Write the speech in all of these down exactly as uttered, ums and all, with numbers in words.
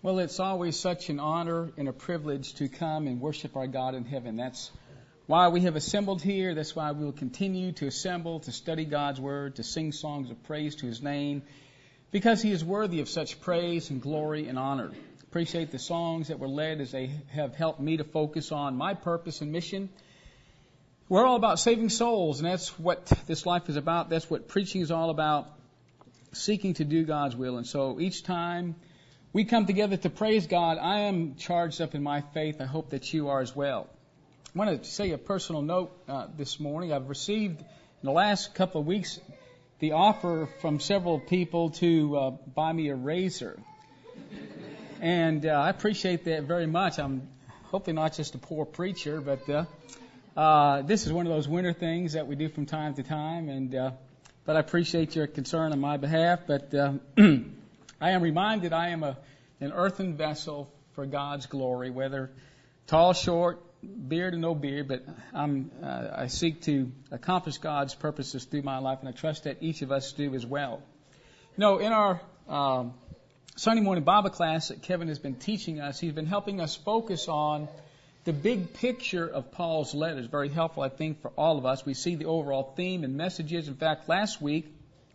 Well, it's always such an honor and a privilege to come and worship our God in heaven. That's why we have assembled here. That's why we will continue to assemble, to study God's Word, to sing songs of praise to His name, because He is worthy of such praise and glory and honor. Appreciate the songs that were led as they have helped me to focus on my purpose and mission. We're all about saving souls, and that's what this life is about. That's what preaching is all about, seeking to do God's will. And so each time we come together to praise God, I am charged up in my faith. I hope that you are as well. I want to say a personal note uh, this morning. I've received in the last couple of weeks the offer from several people to uh, buy me a razor. And uh, I appreciate that very much. I'm hopefully not just a poor preacher, but uh, uh, this is one of those winter things that we do from time to time. And uh, but I appreciate your concern on my behalf. But uh, I am reminded I am a, an earthen vessel for God's glory, whether tall, short, beard or no beard, but I'm, uh, I seek to accomplish God's purposes through my life, and I trust that each of us do as well. You know, in our um, Sunday morning Bible class that Kevin has been teaching us, he's been helping us focus on the big picture of Paul's letters. Very helpful, I think, for all of us. We see the overall theme and messages. In fact, last week,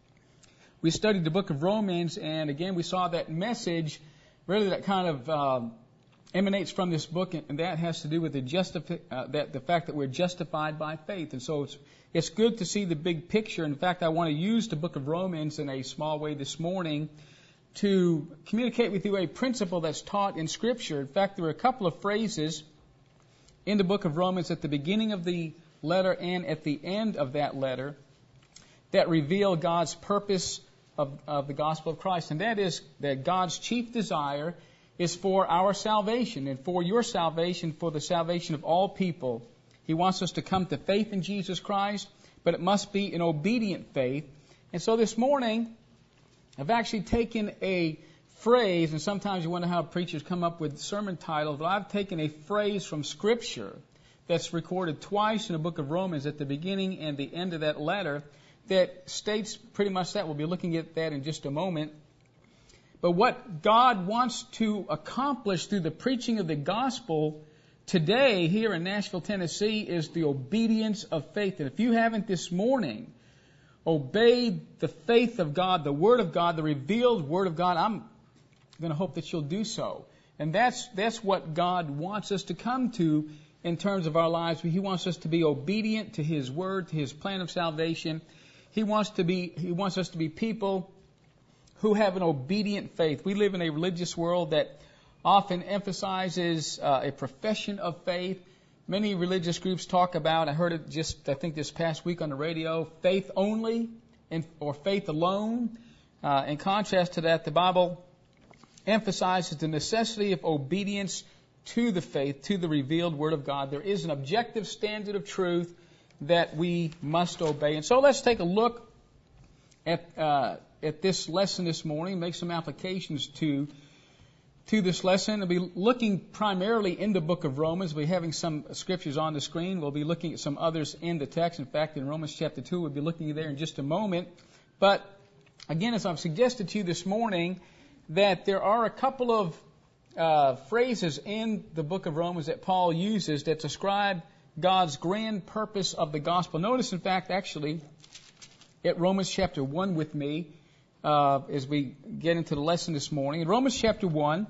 we studied the book of Romans, and again, we saw that message really that kind of uh, emanates from this book, and that has to do with the justifi- uh, that the fact that we're justified by faith. And so it's, it's good to see the big picture. In fact, I want to use the book of Romans in a small way this morning to communicate with you a principle that's taught in Scripture. In fact, there are a couple of phrases in the book of Romans at the beginning of the letter and at the end of that letter that reveal God's purpose Of, of the gospel of Christ, and that is that God's chief desire is for our salvation and for your salvation, for the salvation of all people. He wants us to come to faith in Jesus Christ, but it must be an obedient faith. And so this morning, I've actually taken a phrase, and sometimes you wonder how preachers come up with sermon titles, but I've taken a phrase from Scripture that's recorded twice in the book of Romans at the beginning and the end of that letter, that states pretty much that. We'll be looking at that in just a moment. But what God wants to accomplish through the preaching of the gospel today here in Nashville, Tennessee, is the obedience of faith. And if you haven't this morning obeyed the faith of God, the Word of God, the revealed Word of God, I'm going to hope that you'll do so. And that's that's what God wants us to come to in terms of our lives. He wants us to be obedient to His Word, to His plan of salvation. He wants to be, he wants us to be people who have an obedient faith. We live in a religious world that often emphasizes uh, a profession of faith. Many religious groups talk about, I heard it just, I think this past week on the radio, faith only and, or faith alone. Uh, in contrast to that, the Bible emphasizes the necessity of obedience to the faith, to the revealed Word of God. There is an objective standard of truth that we must obey. And so let's take a look at uh, at this lesson this morning, make some applications to to this lesson. We'll be looking primarily in the book of Romans. We'll be having some scriptures on the screen. We'll be looking at some others in the text. In fact, in Romans chapter two, we'll be looking there in just a moment. But again, as I've suggested to you this morning, that there are a couple of uh, phrases in the book of Romans that Paul uses that describe God's grand purpose of the gospel. Notice, in fact, actually, at Romans chapter one with me, uh, as we get into the lesson this morning. In Romans chapter one,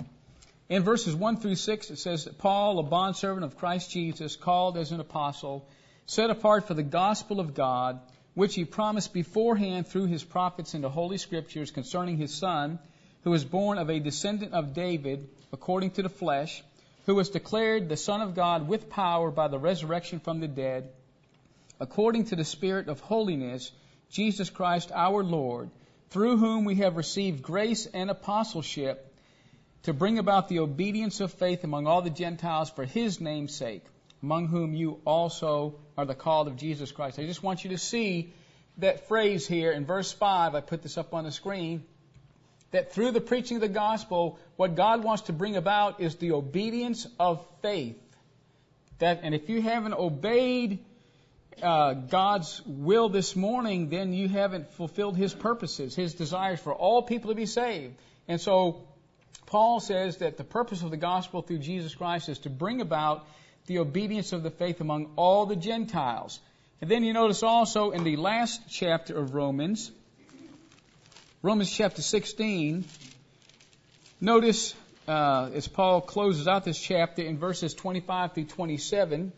in verses one through six, it says that Paul, a bondservant of Christ Jesus, called as an apostle, set apart for the gospel of God, which he promised beforehand through his prophets in the Holy Scriptures concerning his Son, who was born of a descendant of David, according to the flesh, who was declared the Son of God with power by the resurrection from the dead, according to the Spirit of holiness, Jesus Christ our Lord, through whom we have received grace and apostleship to bring about the obedience of faith among all the Gentiles for His name's sake, among whom you also are the called of Jesus Christ. I just want you to see that phrase here in verse five. I put this up on the screen. That through the preaching of the gospel, what God wants to bring about is the obedience of faith. That, and if you haven't obeyed uh, God's will this morning, then you haven't fulfilled His purposes, His desires for all people to be saved. And so, Paul says that the purpose of the gospel through Jesus Christ is to bring about the obedience of the faith among all the Gentiles. And then you notice also in the last chapter of Romans, Romans chapter sixteen, notice uh, as Paul closes out this chapter in verses twenty-five through twenty-seven,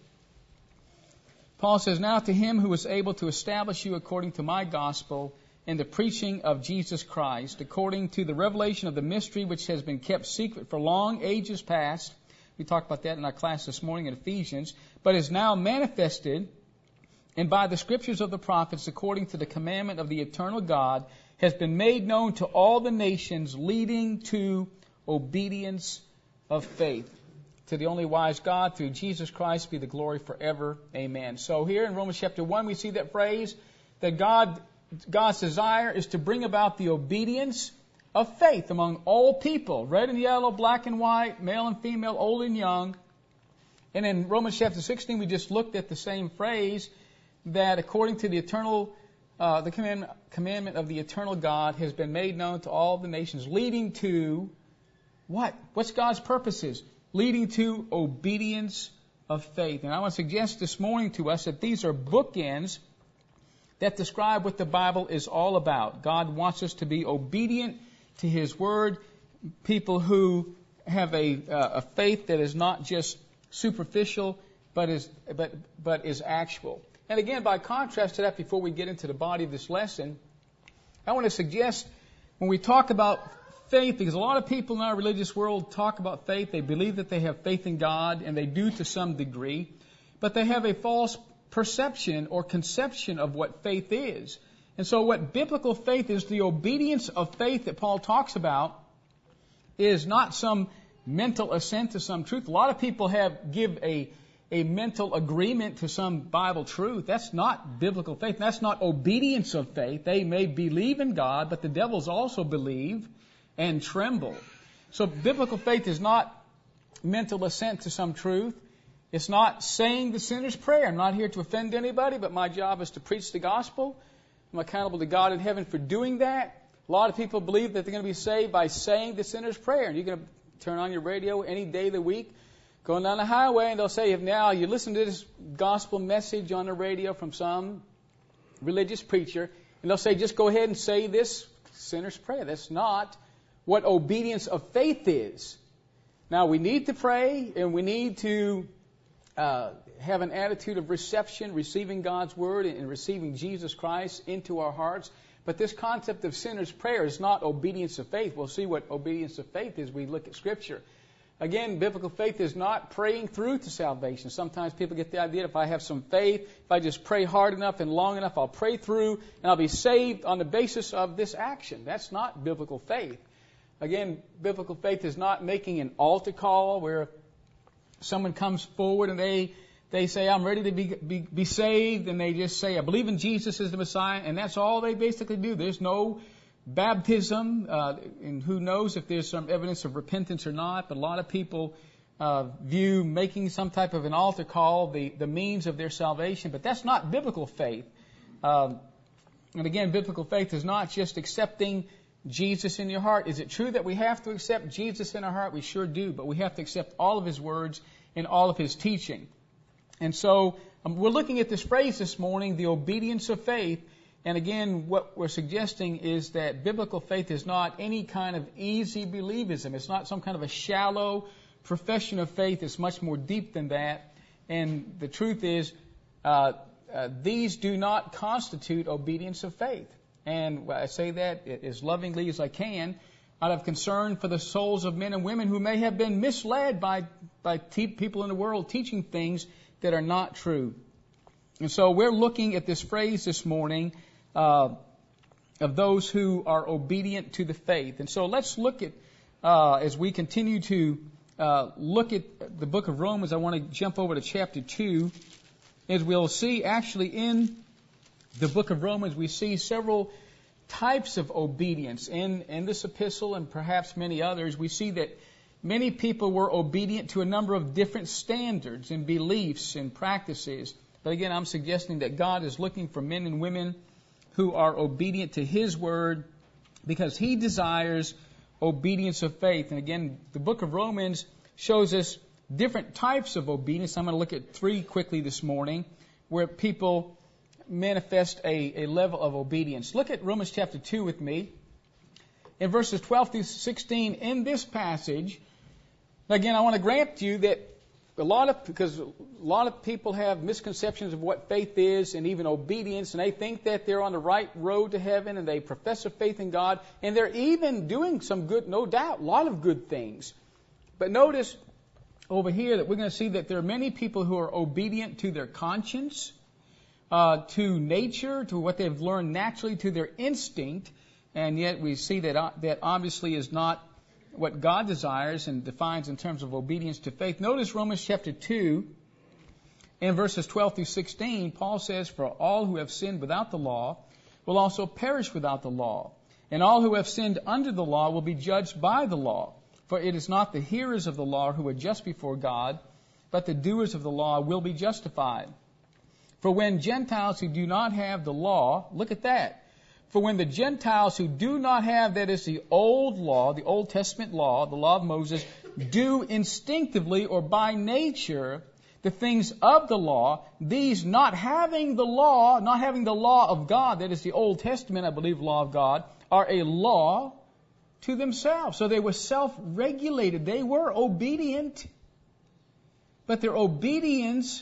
Paul says, "Now to him who is able to establish you according to my gospel and the preaching of Jesus Christ, according to the revelation of the mystery which has been kept secret for long ages past," we talked about that in our class this morning in Ephesians, "but is now manifested, and by the scriptures of the prophets, according to the commandment of the eternal God, has been made known to all the nations, leading to obedience of faith. To the only wise God, through Jesus Christ, be the glory forever. Amen." So here in Romans chapter one, we see that phrase that God, God's desire is to bring about the obedience of faith among all people, red and yellow, black and white, male and female, old and young. And in Romans chapter sixteen, we just looked at the same phrase, that according to the eternal, uh, the commandment, commandment of the eternal God has been made known to all the nations, leading to what? What's God's purposes? Leading to obedience of faith. And I want to suggest this morning to us that these are bookends that describe what the Bible is all about. God wants us to be obedient to His Word, people who have a, uh, a faith that is not just superficial, but is, but, but is actual. And again, by contrast to that, before we get into the body of this lesson, I want to suggest when we talk about faith, because a lot of people in our religious world talk about faith, they believe that they have faith in God, and they do to some degree, but they have a false perception or conception of what faith is. And so what biblical faith is, the obedience of faith that Paul talks about, is not some mental assent to some truth. A lot of people have give a a mental agreement to some Bible truth. That's not biblical faith. That's not obedience of faith. They may believe in God, but the devils also believe and tremble. So biblical faith is not mental assent to some truth. It's not saying the sinner's prayer. I'm not here to offend anybody, but my job is to preach the gospel. I'm accountable to God in heaven for doing that. A lot of people believe that they're going to be saved by saying the sinner's prayer. And you're going to turn on your radio any day of the week, going down the highway, and they'll say, if now you listen to this gospel message on the radio from some religious preacher, and they'll say, just go ahead and say this sinner's prayer. That's not what obedience of faith is. Now, we need to pray, and we need to uh, have an attitude of reception, receiving God's Word and receiving Jesus Christ into our hearts. But this concept of sinner's prayer is not obedience of faith. We'll see what obedience of faith is when we look at Scripture. Again, biblical faith is not praying through to salvation. Sometimes people get the idea that if I have some faith, if I just pray hard enough and long enough, I'll pray through and I'll be saved on the basis of this action. That's not biblical faith. Again, biblical faith is not making an altar call where someone comes forward and they they say, I'm ready to be, be, be saved, and they just say, I believe in Jesus as the Messiah, and that's all they basically do. There's no baptism, uh, and who knows if there's some evidence of repentance or not, but a lot of people uh, view making some type of an altar call the, the means of their salvation, but that's not biblical faith. Um, and again, biblical faith is not just accepting Jesus in your heart. Is it true that we have to accept Jesus in our heart? We sure do, but we have to accept all of His words and all of His teaching. And so um, we're looking at this phrase this morning, the obedience of faith. And again, what we're suggesting is that biblical faith is not any kind of easy believism. It's not some kind of a shallow profession of faith. It's much more deep than that. And the truth is, uh, uh, these do not constitute obedience of faith. And I say that as lovingly as I can, out of concern for the souls of men and women who may have been misled by, by te- people in the world teaching things that are not true. And so we're looking at this phrase this morning, Uh, of those who are obedient to the faith. And so let's look at, uh, as we continue to uh, look at the book of Romans, I want to jump over to chapter two. As we'll see, actually in the book of Romans, we see several types of obedience. In, in this epistle and perhaps many others, we see that many people were obedient to a number of different standards and beliefs and practices. But again, I'm suggesting that God is looking for men and women who are obedient to His Word, because He desires obedience of faith. And again, the book of Romans shows us different types of obedience. I'm going to look at three quickly this morning where people manifest a, a level of obedience. Look at Romans chapter two with me. In verses twelve through sixteen, in this passage, again, I want to grant you that a lot of, because a lot of people have misconceptions of what faith is and even obedience, and they think that they're on the right road to heaven and they profess a faith in God, and they're even doing some good, no doubt, a lot of good things. But notice over here that we're going to see that there are many people who are obedient to their conscience, uh, to nature, to what they've learned naturally, to their instinct, and yet we see that uh, that obviously is not what God desires and defines in terms of obedience to faith. Notice Romans chapter two, in verses twelve through sixteen, Paul says, "For all who have sinned without the law will also perish without the law. And all who have sinned under the law will be judged by the law. For it is not the hearers of the law who are just before God, but the doers of the law will be justified. For when Gentiles who do not have the law," look at that, "for when the Gentiles who do not have," that is the old law, the Old Testament law, the law of Moses, "do instinctively or by nature the things of the law, these not having the law," not having the law of God, that is the Old Testament, I believe, law of God, "are a law to themselves." So they were self-regulated. They were obedient. But their obedience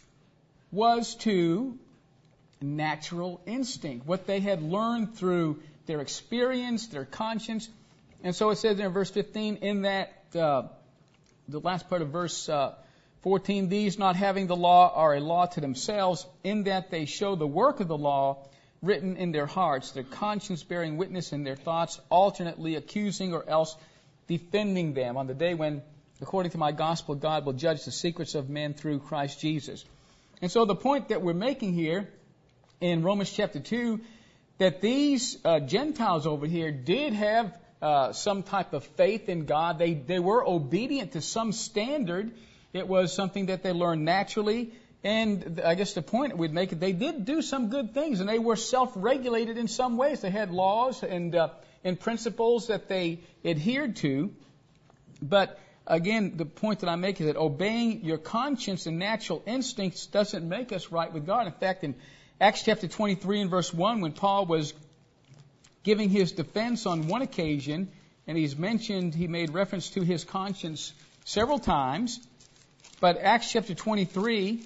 was to natural instinct, what they had learned through their experience, their conscience. And so it says in verse fifteen, in that, uh, the last part of verse uh, fourteen, "These not having the law are a law to themselves, in that they show the work of the law written in their hearts, their conscience bearing witness in their thoughts, alternately accusing or else defending them on the day when, according to my gospel, God will judge the secrets of men through Christ Jesus." And so the point that we're making here in Romans chapter two, that these uh, Gentiles over here did have uh, some type of faith in God. They, they were obedient to some standard. It was something that they learned naturally. And I guess the point we'd make, they did do some good things, and they were self-regulated in some ways. They had laws and uh, and principles that they adhered to. But again, the point that I make is that obeying your conscience and natural instincts doesn't make us right with God. In fact, in Acts chapter twenty-three and verse one, when Paul was giving his defense on one occasion, and he's mentioned, he made reference to his conscience several times. But Acts chapter twenty-three,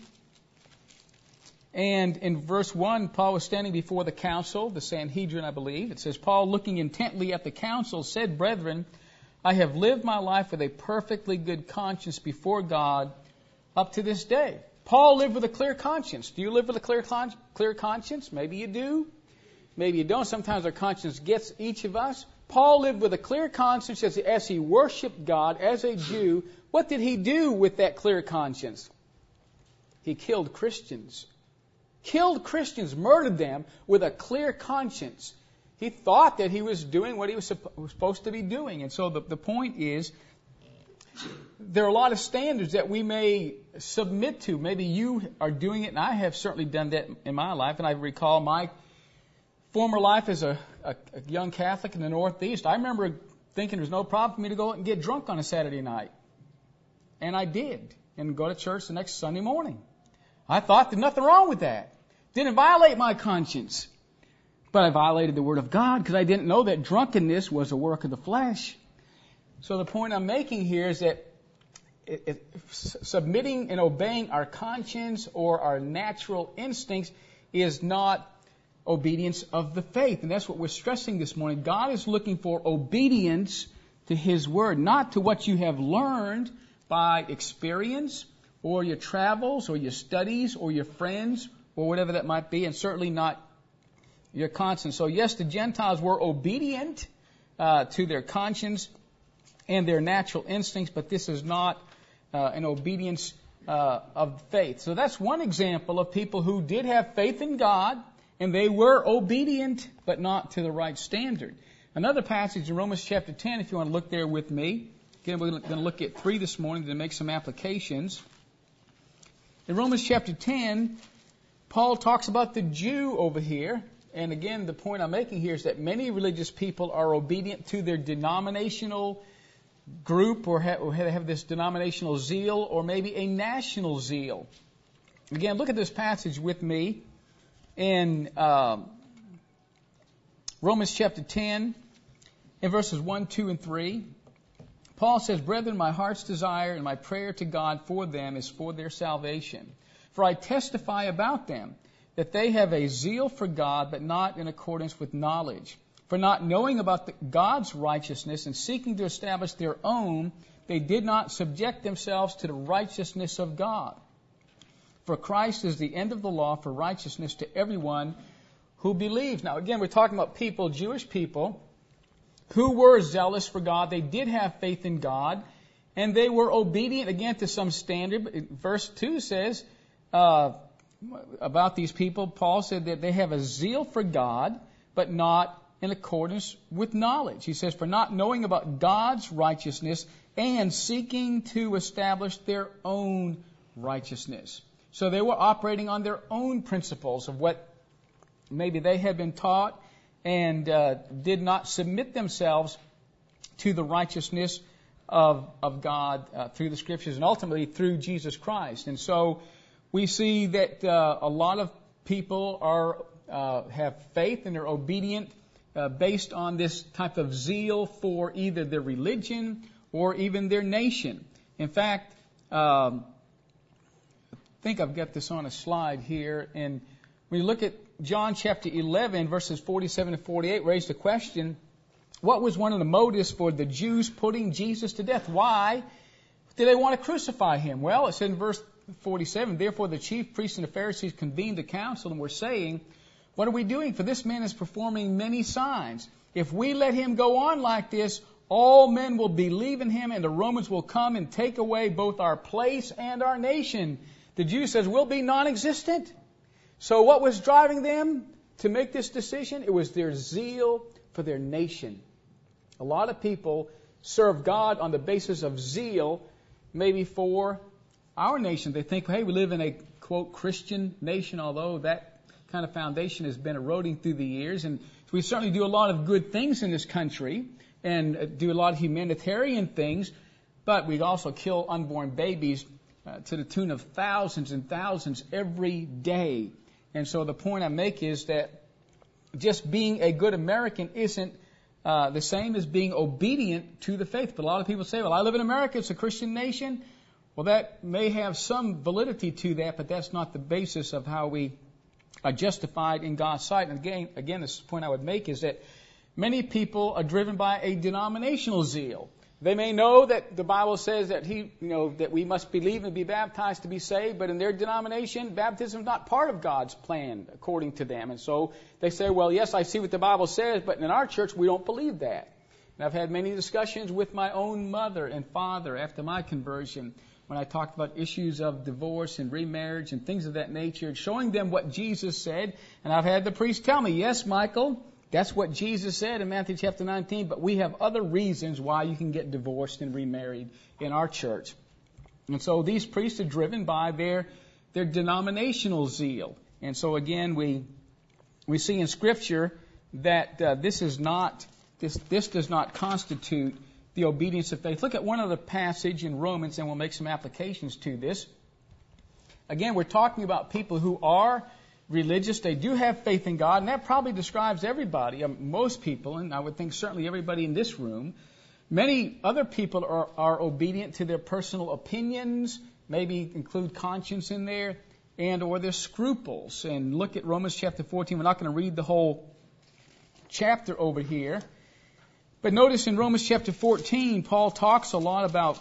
and in verse one, Paul was standing before the council, the Sanhedrin, I believe. It says, "Paul, looking intently at the council, said, 'Brethren, I have lived my life with a perfectly good conscience before God up to this day.'" Paul lived with a clear conscience. Do you live with a clear, con- clear conscience? Maybe you do. Maybe you don't. Sometimes our conscience gets each of us. Paul lived with a clear conscience as, as he worshiped God as a Jew. What did he do with that clear conscience? He killed Christians. Killed Christians, murdered them with a clear conscience. He thought that he was doing what he was supposed to be doing. And so the, the point is, there are a lot of standards that we may submit to. Maybe you are doing it, and I have certainly done that in my life. And I recall my former life as a, a, a young Catholic in the Northeast. I remember thinking there's no problem for me to go out and get drunk on a Saturday night. And I did, and go to church the next Sunday morning. I thought there's nothing wrong with that. Didn't violate my conscience. But I violated the Word of God because I didn't know that drunkenness was a work of the flesh. So the point I'm making here is that it, it, submitting and obeying our conscience or our natural instincts is not obedience of the faith. And that's what we're stressing this morning. God is looking for obedience to His Word, not to what you have learned by experience or your travels or your studies or your friends or whatever that might be, and certainly not your conscience. So yes, the Gentiles were obedient uh, to their conscience and their natural instincts, but this is not uh, an obedience uh, of faith. So that's one example of people who did have faith in God, and they were obedient, but not to the right standard. Another passage in Romans chapter ten, if you want to look there with me. Again, we're going to look at three this morning to make some applications. In Romans chapter ten, Paul talks about the Jew over here, And again, the point I'm making here is that many religious people are obedient to their denominational group, or have, or have this denominational zeal, or maybe a national zeal. Again, look at this passage with me in uh, Romans chapter ten, in verses one, two, and three. Paul says, "Brethren, my heart's desire and my prayer to God for them is for their salvation. For I testify about them, that they have a zeal for God, but not in accordance with knowledge. For not knowing about the, God's righteousness and seeking to establish their own, they did not subject themselves to the righteousness of God. For Christ is the end of the law for righteousness to everyone who believes." Now again, we're talking about people, Jewish people, who were zealous for God. They did have faith in God, and they were obedient, again, to some standard. Verse two says uh, about these people, Paul said that they have a zeal for God, but not in accordance with knowledge. He says, for not knowing about God's righteousness and seeking to establish their own righteousness. So they were operating on their own principles of what maybe they had been taught, and uh, did not submit themselves to the righteousness of, of God uh, through the Scriptures and ultimately through Jesus Christ. And so we see that uh, a lot of people are uh, have faith and are obedient uh, based on this type of zeal for either their religion or even their nation. In fact, um, I think I've got this on a slide here, and when you look at John chapter eleven, verses forty-seven and forty-eight, raised the question, what was one of the motives for the Jews putting Jesus to death? Why did they want to crucify him? Well, it said in verse forty-seven, therefore the chief priests and the Pharisees convened the council and were saying, what are we doing? For this man is performing many signs. If we let him go on like this, all men will believe in him, and the Romans will come and take away both our place and our nation. The Jew says, we'll be non-existent. So what was driving them to make this decision? It was their zeal for their nation. A lot of people serve God on the basis of zeal, maybe for our nation. They think, hey, we live in a, quote, Christian nation, although that kind of foundation has been eroding through the years. And we certainly do a lot of good things in this country and do a lot of humanitarian things, but we also kill unborn babies uh, to the tune of thousands and thousands every day. And so the point I make is that just being a good American isn't uh, the same as being obedient to the faith. But a lot of people say, well, I live in America, it's a Christian nation. Well, that may have some validity to that, but that's not the basis of how we are justified in God's sight. And again, again, this point I would make is that many people are driven by a denominational zeal. They may know that the Bible says that he, you know, that we must believe and be baptized to be saved, but in their denomination, baptism is not part of God's plan, according to them. And so they say, well, yes, I see what the Bible says, but in our church, we don't believe that. And I've had many discussions with my own mother and father after my conversion, when I talked about issues of divorce and remarriage and things of that nature, showing them what Jesus said. And I've had the priest tell me, yes, Michael, that's what Jesus said in Matthew chapter nineteen, but we have other reasons why you can get divorced and remarried in our church. And so these priests are driven by their their denominational zeal. And so again, we we see in Scripture that uh, this is not this this does not constitute the obedience of faith. Look at one other passage in Romans, and we'll make some applications to this. Again, we're talking about people who are religious. They do have faith in God, and that probably describes everybody, um, most people, and I would think certainly everybody in this room. Many other people are, are obedient to their personal opinions, maybe include conscience in there, and or their scruples. And look at Romans chapter fourteen. We're not going to read the whole chapter over here. But notice in Romans chapter fourteen, Paul talks a lot about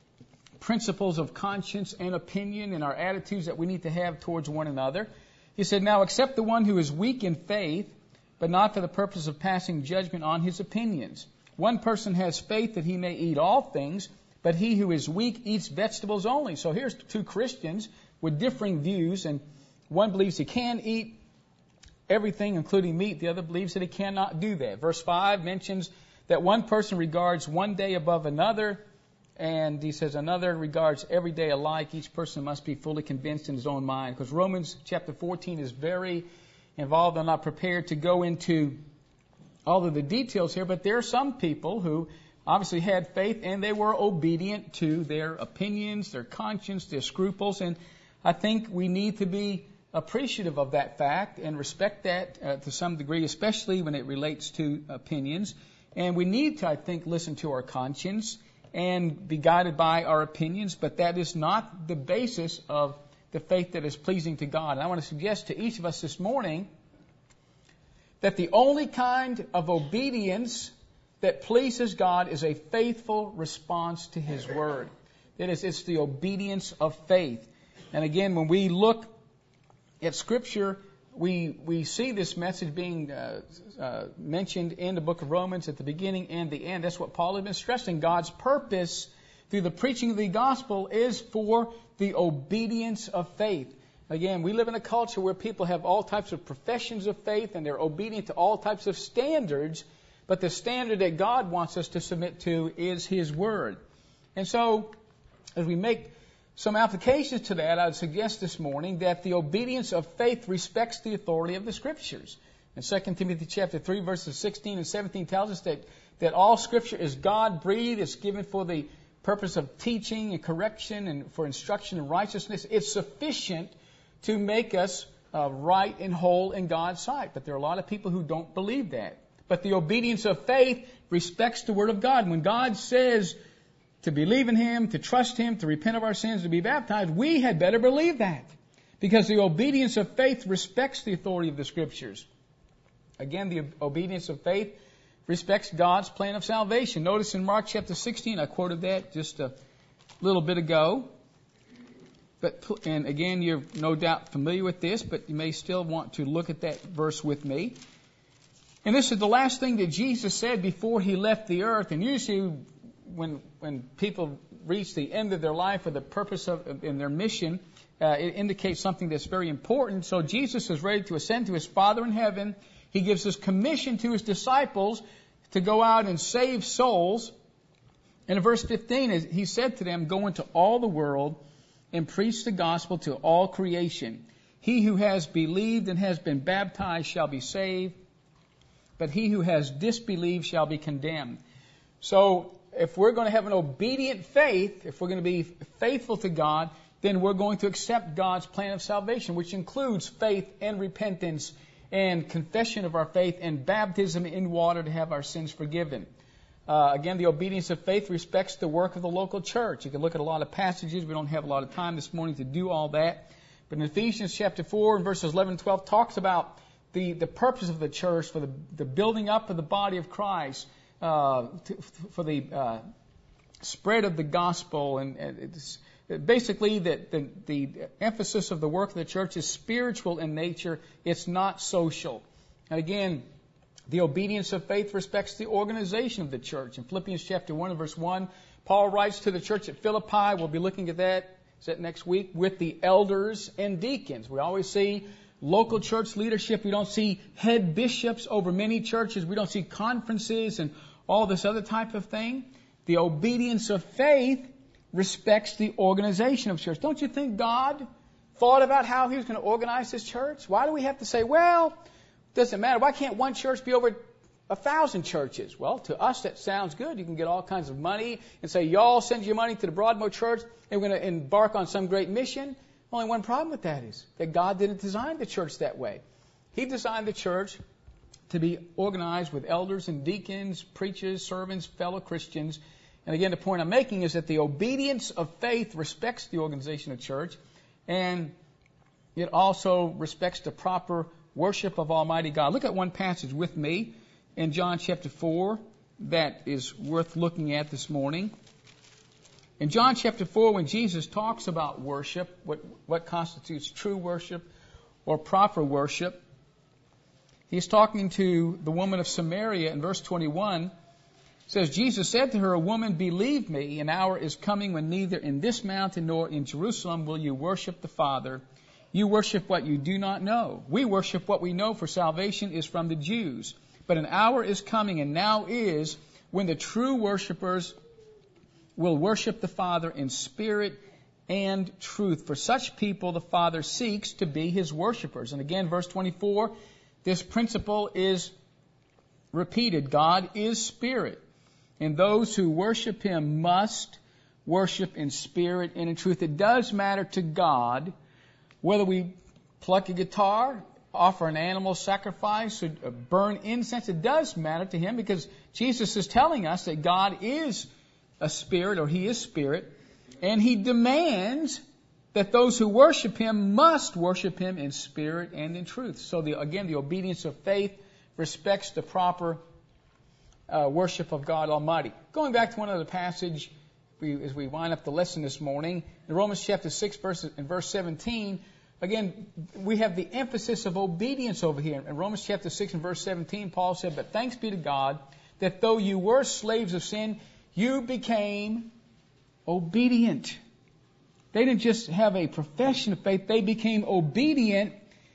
principles of conscience and opinion and our attitudes that we need to have towards one another. He said, now accept the one who is weak in faith, but not for the purpose of passing judgment on his opinions. One person has faith that he may eat all things, but he who is weak eats vegetables only. So here's two Christians with differing views, and one believes he can eat everything, including meat. The other believes that he cannot do that. Verse five mentions that one person regards one day above another, and he says another regards every day alike. Each person must be fully convinced in his own mind. Because Romans chapter fourteen is very involved. I'm not prepared to go into all of the details here, but there are some people who obviously had faith and they were obedient to their opinions, their conscience, their scruples, and I think we need to be appreciative of that fact and respect that uh, to some degree, especially when it relates to opinions. And we need to, I think, listen to our conscience and be guided by our opinions, but that is not the basis of the faith that is pleasing to God. And I want to suggest to each of us this morning that the only kind of obedience that pleases God is a faithful response to His Word. That is, it's the obedience of faith. And again, when we look at Scripture, we we see this message being uh, uh, mentioned in the book of Romans at the beginning and the end. That's what Paul has been stressing. God's purpose through the preaching of the gospel is for the obedience of faith. Again, we live in a culture where people have all types of professions of faith and they're obedient to all types of standards, but the standard that God wants us to submit to is His Word. And so, as we make some applications to that, I would suggest this morning that the obedience of faith respects the authority of the Scriptures. And Second Timothy chapter three, verses sixteen and seventeen tells us that, that all Scripture is God-breathed. It's given for the purpose of teaching and correction and for instruction in righteousness. It's sufficient to make us uh, right and whole in God's sight. But there are a lot of people who don't believe that. But the obedience of faith respects the Word of God. When God says to believe in Him, to trust Him, to repent of our sins, to be baptized, we had better believe that. Because the obedience of faith respects the authority of the Scriptures. Again, the obedience of faith respects God's plan of salvation. Notice in Mark chapter sixteen, I quoted that just a little bit ago. But and again, you're no doubt familiar with this, but you may still want to look at that verse with me. And this is the last thing that Jesus said before He left the earth. And usually when when people reach the end of their life or the purpose of in their mission, uh, it indicates something that's very important. So Jesus is ready to ascend to His Father in heaven. He gives His commission to His disciples to go out and save souls. And in verse fifteen, He said to them, "Go into all the world and preach the gospel to all creation. He who has believed and has been baptized shall be saved, but he who has disbelieved shall be condemned." So, if we're going to have an obedient faith, if we're going to be faithful to God, then we're going to accept God's plan of salvation, which includes faith and repentance and confession of our faith and baptism in water to have our sins forgiven. Uh, again, the obedience of faith respects the work of the local church. You can look at a lot of passages. We don't have a lot of time this morning to do all that. But in Ephesians chapter four, and verses eleven and twelve, talks about the, the purpose of the church for the, the building up of the body of Christ, uh, to, for the uh, spread of the gospel. And, and it's basically that the, the emphasis of the work of the church is spiritual in nature. It's not social. And again, the obedience of faith respects the organization of the church. In Philippians chapter one and verse one, Paul writes to the church at Philippi. We'll be looking at that, is that next week, with the elders and deacons. We always see local church leadership. We don't see head bishops over many churches. We don't see conferences and all this other type of thing. The obedience of faith respects the organization of church. Don't you think God thought about how He was going to organize His church? Why do we have to say, well, doesn't matter. Why can't one church be over a thousand churches? Well, to us that sounds good. You can get all kinds of money and say, y'all send your money to the Broadmoor Church and we're going to embark on some great mission. Only one problem with that is that God didn't design the church that way. He designed the church to be organized with elders and deacons, preachers, servants, fellow Christians. And again, the point I'm making is that the obedience of faith respects the organization of church, and it also respects the proper worship of Almighty God. Look at one passage with me in John chapter four that is worth looking at this morning. In John chapter four, when Jesus talks about worship, what, what constitutes true worship or proper worship, He's talking to the woman of Samaria in verse twenty-one. It says, Jesus said to her, "A woman, believe me, an hour is coming when neither in this mountain nor in Jerusalem will you worship the Father. You worship what you do not know. We worship what we know, for salvation is from the Jews. But an hour is coming, and now is, when the true worshipers will worship the Father in spirit and truth. For such people the Father seeks to be His worshipers. And again, verse twenty-four, this principle is repeated. God is spirit, and those who worship Him must worship in spirit and in truth. It does matter to God whether we pluck a guitar, offer an animal sacrifice, or burn incense. It does matter to Him because Jesus is telling us that God is a spirit, or He is spirit, and He demands that those who worship Him must worship Him in spirit and in truth. So the, again, the obedience of faith respects the proper uh, worship of God Almighty. Going back to one other passage, we, as we wind up the lesson this morning, in Romans chapter six, verse, in verse seventeen, again, we have the emphasis of obedience over here. In Romans chapter six and verse seventeen, Paul said, "But thanks be to God that though you were slaves of sin, you became obedient." They didn't just have a profession of faith, they became obedient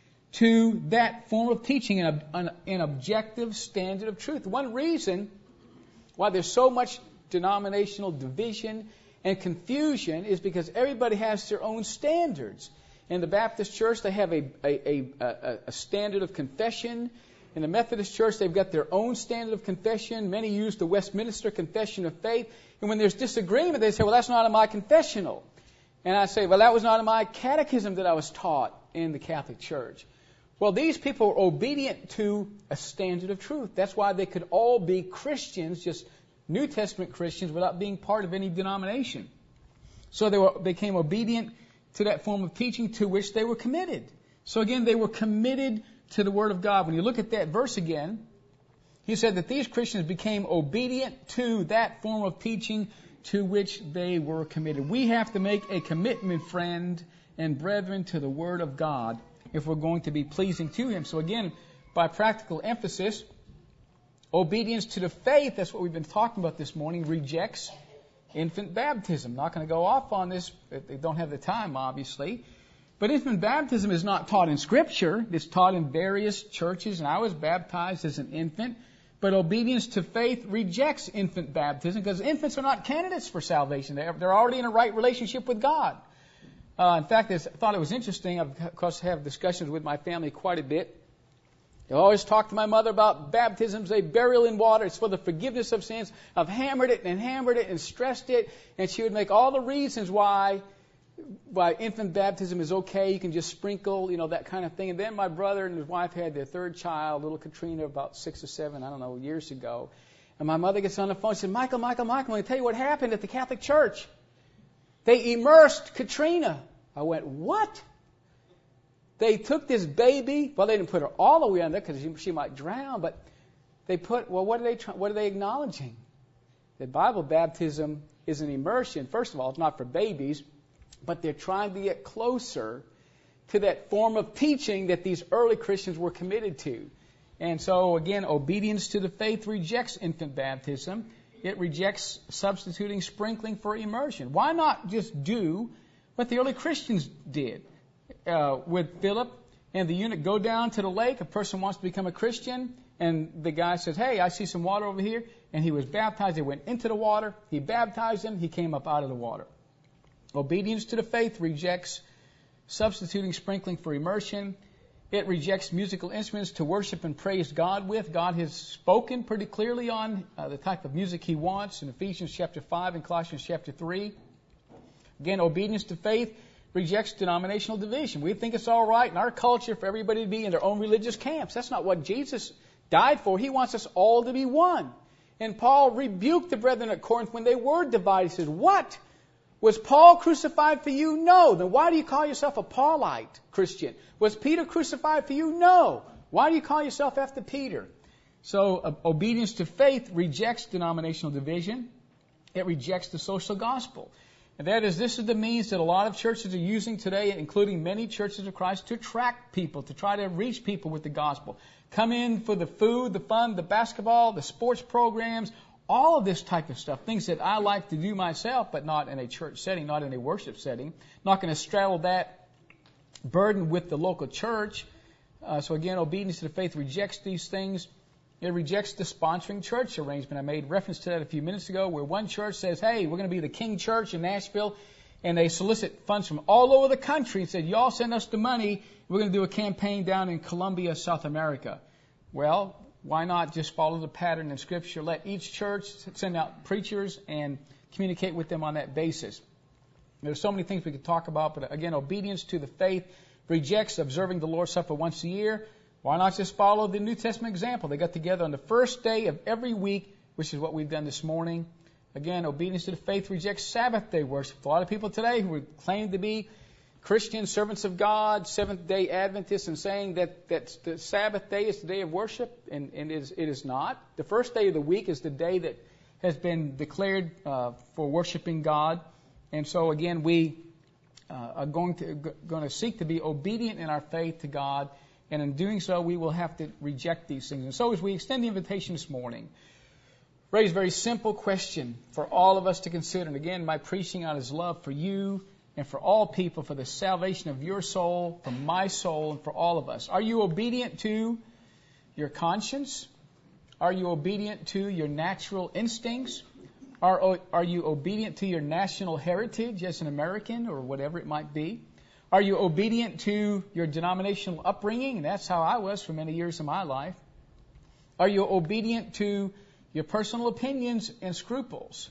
to that form of teaching, an, an, an objective standard of truth. One reason why there's so much denominational division and confusion is because everybody has their own standards. In the Baptist church, they have a, a, a, a standard of confession. In the Methodist church, they've got their own standard of confession. Many use the Westminster Confession of Faith. And when there's disagreement, they say, well, that's not in my confessional. And I say, well, that was not in my catechism that I was taught in the Catholic Church. Well, these people were obedient to a standard of truth. That's why they could all be Christians, just New Testament Christians, without being part of any denomination. So they were, became obedient to that form of teaching to which they were committed. So again, they were committed to the Word of God. When you look at that verse again, he said that these Christians became obedient to that form of teaching to which they were committed. We have to make a commitment, friend and brethren, to the Word of God if we're going to be pleasing to Him. So again, by practical emphasis, obedience to the faith, that's what we've been talking about this morning, rejects infant baptism. Not going to go off on this. They don't have the time, obviously. But infant baptism is not taught in Scripture. It's taught in various churches, and I was baptized as an infant. But obedience to faith rejects infant baptism because infants are not candidates for salvation. They're, they're already in a right relationship with God. Uh, in fact, I thought it was interesting. I've, of course, have discussions with my family quite a bit. I always talk to my mother about baptisms, a burial in water. It's for the forgiveness of sins. I've hammered it and hammered it and stressed it. And she would make all the reasons why why infant baptism is okay. You can just sprinkle, you know, that kind of thing. And then my brother and his wife had their third child, little Katrina, about six or seven, I don't know, years ago. And my mother gets on the phone and said, Michael, Michael, Michael, I'm going to tell you what happened at the Catholic Church. They immersed Katrina. I went, what? They took this baby. Well, they didn't put her all the way under because she, she might drown. But they put, well, what are they try, what are they acknowledging? That Bible baptism is an immersion. First of all, it's not for babies, but they're trying to get closer to that form of teaching that these early Christians were committed to. And so, again, obedience to the faith rejects infant baptism. It rejects substituting sprinkling for immersion. Why not just do what the early Christians did? Uh, with Philip and the eunuch go down to the lake. A person wants to become a Christian, and the guy says, hey, I see some water over here. And he was baptized. They went into the water. He baptized him. He came up out of the water. Obedience to the faith rejects substituting sprinkling for immersion. It rejects musical instruments to worship and praise God with. God has spoken pretty clearly on uh, the type of music He wants in Ephesians chapter five and Colossians chapter three. Again, obedience to faith rejects denominational division. We think it's all right in our culture for everybody to be in their own religious camps. That's not what Jesus died for. He wants us all to be one. And Paul rebuked the brethren at Corinth when they were divided. He said, what? Was Paul crucified for you? No. Then why do you call yourself a Paulite Christian? Was Peter crucified for you? No. Why do you call yourself after Peter? So uh, obedience to faith rejects denominational division. It rejects the social gospel. And that is, this is the means that a lot of churches are using today, including many churches of Christ, to attract people, to try to reach people with the gospel. Come in for the food, the fun, the basketball, the sports programs, all of this type of stuff, things that I like to do myself, but not in a church setting, not in a worship setting. Not going to straddle that burden with the local church. Uh, so again, obedience to the faith rejects these things. It rejects the sponsoring church arrangement. I made reference to that a few minutes ago, where one church says, hey, we're going to be the King Church in Nashville, and they solicit funds from all over the country and said, y'all send us the money. We're going to do a campaign down in Colombia, South America. Well, why not just follow the pattern in Scripture? Let each church send out preachers and communicate with them on that basis. There's so many things we could talk about, but again, obedience to the faith rejects observing the Lord's Supper once a year. Why not just follow the New Testament example? They got together on the first day of every week, which is what we've done this morning. Again, obedience to the faith rejects Sabbath day worship. A lot of people today who would claim to be Christian servants of God, Seventh-day Adventists, and saying that, that the Sabbath day is the day of worship, and, and it, is, it is not. The first day of the week is the day that has been declared uh, for worshiping God. And so, again, we uh, are going to, g- going to seek to be obedient in our faith to God, and in doing so, we will have to reject these things. And so as we extend the invitation this morning, raise a very simple question for all of us to consider. And again, my preaching out is love for you and for all people, for the salvation of your soul, for my soul, and for all of us. Are you obedient to your conscience? Are you obedient to your natural instincts? Are, are you obedient to your national heritage as an American or whatever it might be? Are you obedient to your denominational upbringing? And that's how I was for many years of my life. Are you obedient to your personal opinions and scruples?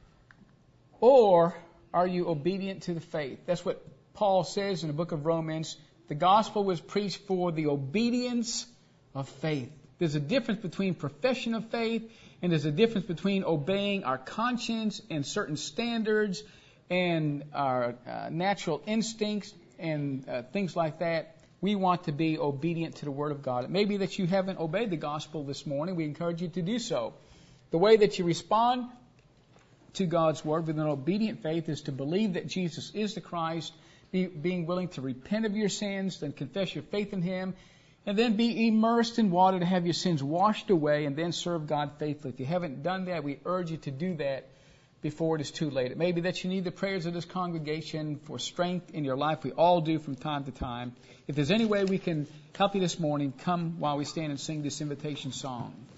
Or are you obedient to the faith? That's what Paul says in the book of Romans. The gospel was preached for the obedience of faith. There's a difference between profession of faith, and there's a difference between obeying our conscience and certain standards and our uh, natural instincts and uh, things like that. We want to be obedient to the Word of God. It may be that you haven't obeyed the gospel this morning. We encourage you to do so. The way that you respond to God's Word with an obedient faith is to believe that Jesus is the Christ, be, being willing to repent of your sins, then confess your faith in Him, and then be immersed in water to have your sins washed away, and then serve God faithfully. If you haven't done that, we urge you to do that before it is too late. It may be that you need the prayers of this congregation for strength in your life. We all do from time to time. If there's any way we can help you this morning, come while we stand and sing this invitation song.